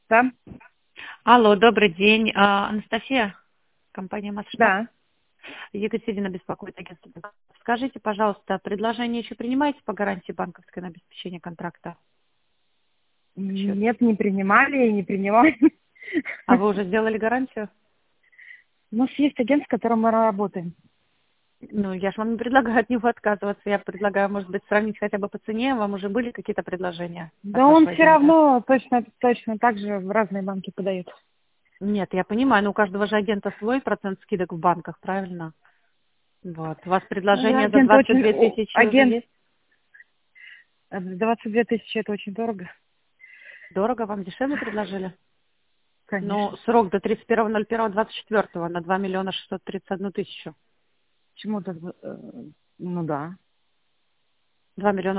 Да, Алло, добрый день. Анастасия, компания Масштаб. да. Екатерина беспокоит агентство. Скажите, пожалуйста, предложение еще принимаете по гарантии банковской на обеспечение контракта? Счет. Нет, не принимали и не принимаем. А вы уже сделали гарантию? У нас есть агент, с которым мы работаем. Ну, я же вам не предлагаю от него отказываться. Я предлагаю, может быть, сравнить хотя бы по цене. Вам уже были какие-то предложения Да от он вашего все агента? равно точно так же в разные банки подает. Нет, я понимаю, но у каждого же агента свой процент скидок в банках, правильно? Вот. У вас предложение за Агент 22 тысячи уже агент есть? 22 тысячи это очень дорого, Дорого? Вам дешевле предложили? Ну, конечно. срок до 31.01.24 на 2 миллиона 631 тысячу. Почему-то, ну да. 2 миллиона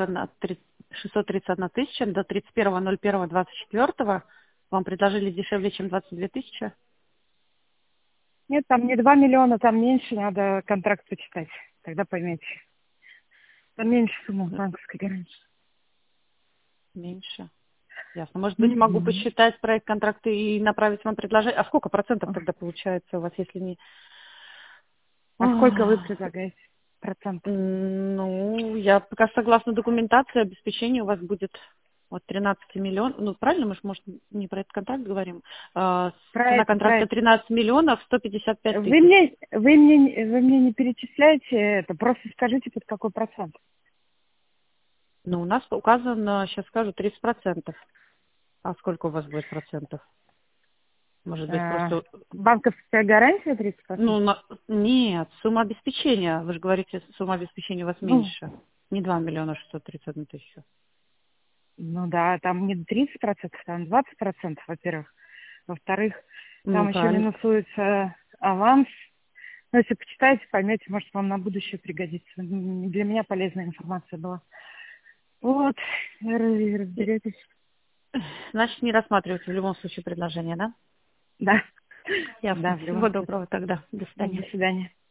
631 тысяча до 31.01.24 вам предложили дешевле, чем 22 тысячи. Нет, там не 2 миллиона, там меньше, надо контракт почитать. Тогда поймете. Там меньше сумма банковской гарантии. Меньше. Ясно. Может быть, могу Мгм. посчитать проект контракта и направить вам предложение. А сколько процентов тогда получается у вас, если не... А сколько вы предлагаете процентов? Ну, я пока согласно документации, обеспечение у вас будет от 13 миллионов. Ну, правильно, мы же, может, не про этот контракт говорим. Про Цена это, про контракта это. 13 миллионов 155 Вы тысяч. мне, вы мне не перечисляете это, просто скажите, под какой процент. Ну, у нас указано, сейчас скажу, 30%. А сколько у вас будет процентов? Может быть, Э, просто... банковская гарантия 30%? Ну, нет, сумма обеспечения. Вы же говорите, сумма обеспечения у вас Ну, меньше. Не 2 миллиона 631 тысячу. ну да, там не 30%, там 20%, во-первых. Во-вторых, Ну, там еще правильно. минусуется аванс. Ну, если почитаете, поймете, может, вам на будущее пригодится. Для меня полезная информация была. Вот, разберетесь. Значит, не рассматривайте в любом случае предложение, да? Да, Ясно. да, в любом Всего случае. доброго тогда. До До свидания. свидания.